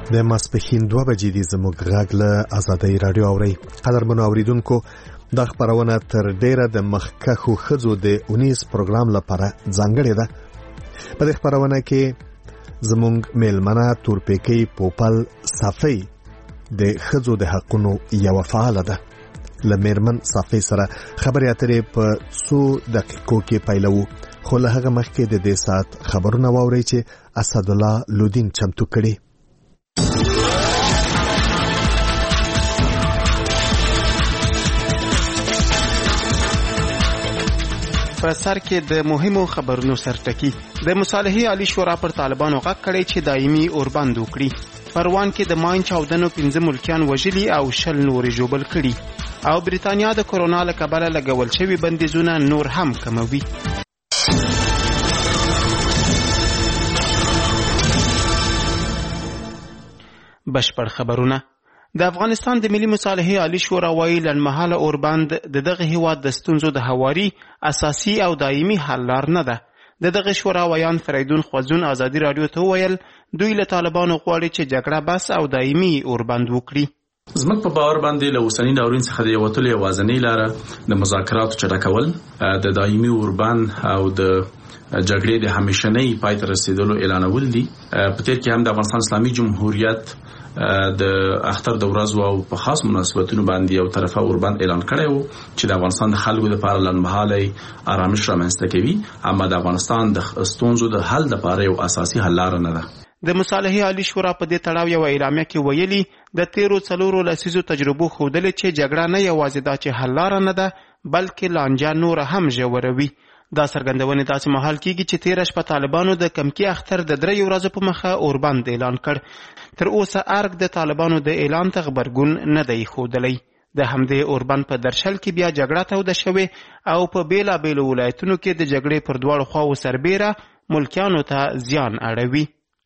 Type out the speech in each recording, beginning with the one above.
د ماسپښین 2 بجې دي زموږ غږ له آزادۍ رادیو اوري. قدرمنو اوریدونکو، دا خبرونه تر ډیره د مخکښو ښځو د 19 پروګرام لپاره ځانګړې ده. په دې خبرونه کې زموږ میلمنه تورپیکۍ پوپل صافی د ښځو د حقونو یو فعال ده. له میرمن صافی سره خبرې اترې په 100 دقیقو کې پیلو، خو له هغه مخکې د دې ساعت خبرونه واورئ چې اسدالله لودین چمتو کړي. په سر کې د مهمو خبرونو سرټکی. د مصالحې عالی شورا پر طالبانو غږ کړی چې دایمي اوربند وکړي. پروان کې د ماین چاودنو 15 ملکیان وژلي او 10 نورې ژوبل کړي. او بریتانیا د کورونا له کبله لګول شوي بندیزونه نور هم کموي. بشپړ خبرونه. د افغانستان د ملي مصالحې عالی شورا وايي لنډمهاله اوربند د دغه هیواد د ستونزو د هواري اساسي او دایمي حل لار نه ده. دغه شورا ویان فریدون خوځون ازادي رادیو ته ویل دوی له طالبانو غواړي چې جګړه بس او دایمي اوربند وکړي. زموږ په باور باندې له اوسنی ناورین څخه د یوتلې یوازنۍ لاره د مذاکراتو چټکول، د دایمي اوربند او د جګړې د همیشنۍ پای ته رسیدلو اعلانول دي. په تیر کې هم د افغانستان اسلامي جمهوریت د اختر د ورځو او په خاص مناسبتونو باندې یو طرفه اوربند اعلان کړی و چې د افغانستان د خلکو لپاره لنډمهاله آرامش رامنځته کوي، اما د افغانستان د ستونزو د حل لپاره یو اساسي حل لار نه ده. د مصالحې عالی شورا په دې تړاو یو اعلامیه کې ویلي د 13 لسیزو تجربو ښودلې چې جګړه نه یوازې دا چې حل لار نه ده بلکې لانجه نور هم ژوروي. دا څرګندونه داسې مهال کېږي چې 13 شپه طالبانو د کمکی اختر د 3 ورځو په مخه اوربند اعلان کړ. تر اوسه ارګ د طالبانو د اعلان ته خبرګون نه دی ښودلی. د همدې اوربند په درشل کې بیا جګړه توده شوې او په بیلابیلو ولایتونو کې د جګړې پر دواړو خواو سربیره ملکیانو ته زیان اړوي.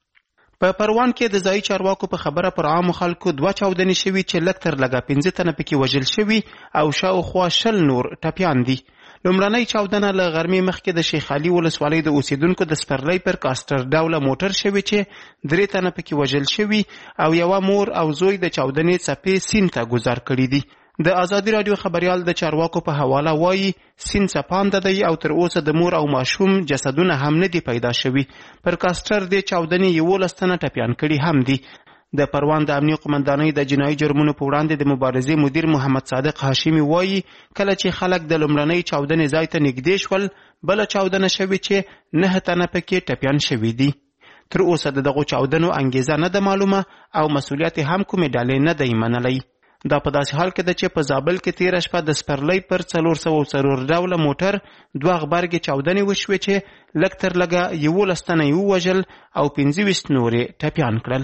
په پروان کې د ځایي چارواکو په خبره پر عامو خلکو 2 چاودنې شوي چې لږ تر لږه 15 تنه پکې وژل شوي او شاوخوا 10 نور ټپیان دي. لومړنۍ چاودنه له غرمې مخکې د شیخ علي ولسوالۍ د اوسیدونکو د سپرلۍ پر کاستر ډوله موټر شوي چې 3 تنه پکې وژل شوي او یوه مور او زوی د چاودنې څپې سیند ته گذر کړي دي. د آزادي رادیو خبریال د چارواکو په حواله وایي سیند څپانده دی او تر اوسه د مور او ماشوم جسدونه هم نه دي پیدا شوي. پر کاستر د چاودنې 11 تنه ټپیان کړي هم دي. د پروان د امنیه قومندانۍ د جنایي جرمونو په وړاندې د مبارزې مدیر محمد صادق هاشمي وایي کله چې خلک د لومړنۍ چاودنې ځای ته نږدې شول بل چاودنه شوي چې 9 تنه پکې ټپیان شوي دي. تر اوسه دغه چاودنو انګیزه نه ده معلومه او مسؤلیت هم کومې ډلې نه دی منلی. دا په داسې حال کې ده چې په زابل کې 13 شپه د سپرلۍ پر 404 ډوله موټر 2 غبرګې چاودنې وشوې چې لږ تر لږه 11 تنه یې ووژل او 25 نورې ټپیان کړل.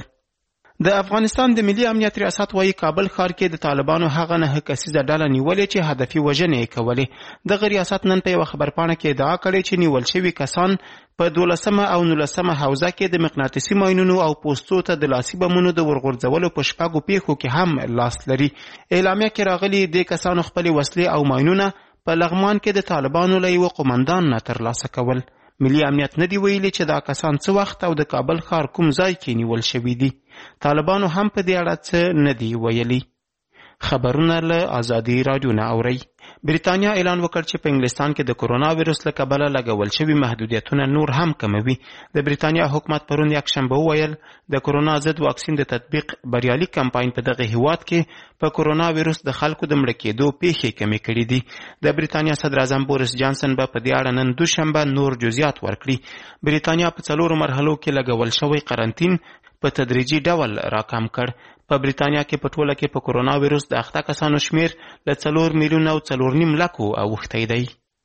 د افغانستان د ملي امنیت ریاست وايي کابل ښار کې د طالبانو هغه 9 کسیزه ډله نیولې چې هدفي وژنې یې کولې. دغه ریاست نن په یوه خبرپاڼه کې ادعا کړې چې نیول شوي کسان په 12 او 19 حوزه کې د مقناطیسي ماینونو او پوستو ته د لاسي بمونو د ورغورځولو په 6 پیښو کې هم لاس لري. اعلامیه کې راغلي د کسانو خپلې وسلې او ماینونه په لغمان کې د طالبانو له یوه قومندان نه ترلاسه کول. ملي امنیت نه دی ویلي چې دا کسان څه وخت او د کابل ښار کوم ځای کې نیول شوي دي. طالبانو هم په دې اړه څه نه دی ویلي. خبرونه له آزادي رادیو نه اورئ. بریتانیا اعلان وکړ چې په انګلستان کې د کورونا ویروس له کبله لګول شوي محدودیتونه نور هم کموي. د بریتانیا حکومت پرون یکشنبه وویل د کورونا ضد واکسین د تطبیق بریالي کمپاین په دغه هیواد کې په کورونا ویروس د خلکو د مړه کېدو پیښې کمې کړي دي. د بریتانیا صدر اعظم بوریس جانسن به په دې اړه نن دوشنبه نور جزئیات ورکړي. بریتانیا په 4 مرحلو کې لګول شوی قرنطین په تدریجي ډول راکم کړ. په بریتانیا کې په ټوله کې په کورونا ویروس د اخته کسانو شمیر له 4 میلیونه او 4.5 لکو اوښتی دی.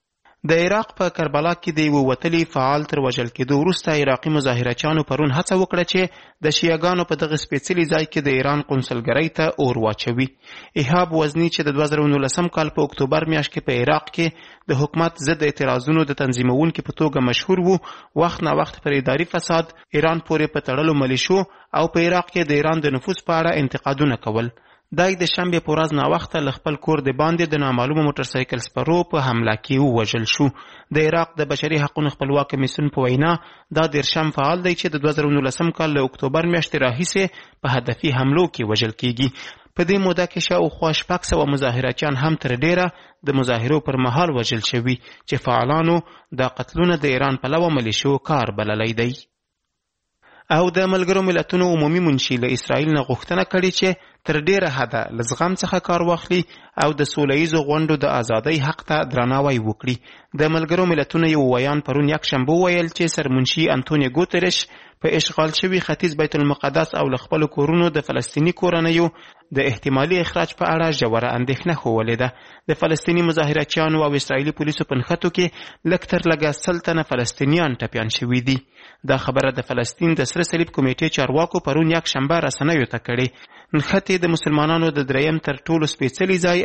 د عراق په کربلا کې د یو وتلي فعال تر وژل کېدو وروسته عراقي مظاهرچیانو پرون هڅه وکړه چې د شیعاګانو په دغه سپېڅلي ځای کې د ایران قونسلګرۍ ته اور واچوي. ایهاب وزني چې د 2019 کال په اکتوبر میاشت کې په عراق کې د حکومت ضد اعتراضونو د تنظیمونکو په توګه مشهور وو، وخت نا وخت پر اداري فساد، ایران پورې په تړلو ملیشو او په عراق کې د ایران د نفوذ په اړه انتقادونه کول. دای د شنبه په ورځ ناوخته له خپل کور د باندې د نامعلومه موټر سایکل سپرو په حمله کې ووژل شو. د عراق د بشري حقوقو خپلواک کمیسیون په وینا دا دیرشم فعال دی چې د 2019 کال له اکتوبر میاشتې راهیسې په هدفي حملو کې وژل کیږي. په دې موده کې شاوخوا 600 مظاهرچیان هم تر ډیره د مظاهرو پر مهال وژل شوي چې فعالانو د قتلونو د ایران په لور ملیشو کار بللی دی. او د ملګرو ملتونو عمومي منشي له اسرائیل نه غوښتنه کړې چې تر ډیره حده له زغم څخه کار واخلي او د سوله ییزو غونډو د ازادۍ حق ته درناوی وکړي. د ملګرو ملتونو یو ویان پرون یکشنبه ویل چې سرمنشي انټونیو ګوتریش په اشغال شوي ختیځ بیت المقدس او له خپلو کورونو د فلسطیني کورنیو د احتمالي اخراج په اړه ژوره اندېښنه ښوولې ده. د فلسطیني مظاهرچیانو او اسرائیلي پولیسو په نښتو کې لږ تر لږه 100 تنه فلسطینیان ټپیان شوي دي. دا خبره د فلسطین د سره صلیب کمیټې چارواکو پرون یکشنبه رسنیو ته کړې. نښتې د مسلمانانو د دریم تر ټولو سپېڅلي ځای